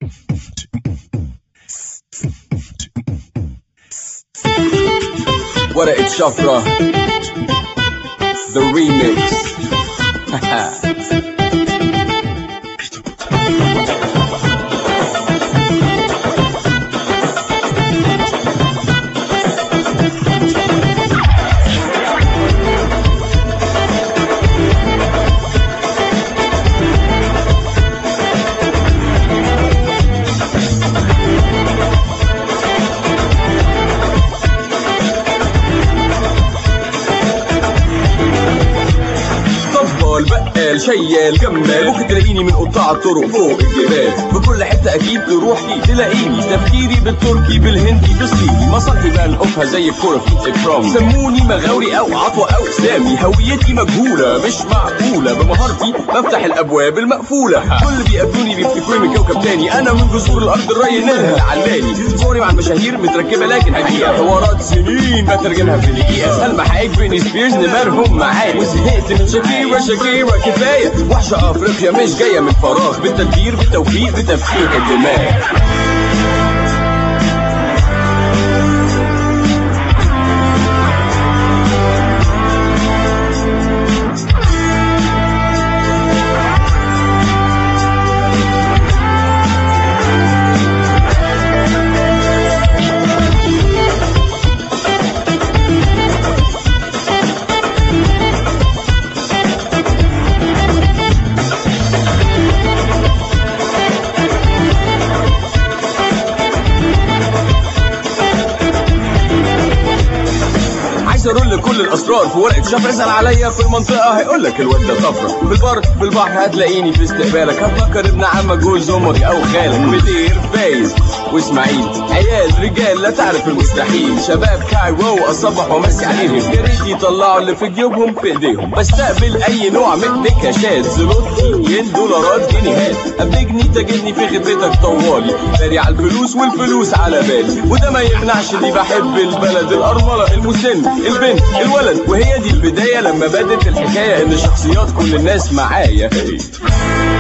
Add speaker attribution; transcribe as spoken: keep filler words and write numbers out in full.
Speaker 1: ورقة شفرة The Remix. بقال شيال جمال، ممكن تلاقيني من قطاع الطرق فوق الجبال، في كل حته اكيد تروحي تلاقيني، تفكيري بالتركي بالهندي بالصيني، مصالحي بنقفها زي الكوره في اكرامي، سموني مغاوري او عطوه او سامي، هويتي مجهوله مش معقوله، بمهارتي بفتح الابواب المقفوله، كل اللي بيقابلوني بيفتكروني من كوكب تاني، انا من جذور الارض الري نيلها العلاني، صوري مع المشاهير متركبه لكن حقيقه، حوارات سنين بترجمها في دقيقه، سلمى حايك بريني سبيرز نمرهم معايا، وزهقت من شاكيرا شاكيرا كفايه، وحشه افريقيا مش جايه من فراغ، بالتدبير بالتوفيق بتفكيك الدماغ. ارول كل الاسرار في ورقه شفره، اسال عليا في المنطقه هيقولك الواد ده طفره، في البر في البحر هتلاقيني في استقبالك، هتفكر ابن عمك جوز امك او خالك، بدير فايز واسماعيل، عيال رجال لا تعرف المستحيل، شباب كايرو اصبح وامسي عليهم، يا ريت يطلعوا اللي في جيوبهم في ايديهم، بستقبل اي نوع من النكاشات، زلوت ين دولارات جنيهات، ابنجني تجدني في خدمتك طوالي، داري على الفلوس والفلوس على بالي، وده ما يمنعش اني بحب البلد، الارمله المسن البنت الولد، وهي دي البدايه لما بدت الحكايه ان شخصيات كل الناس معايا.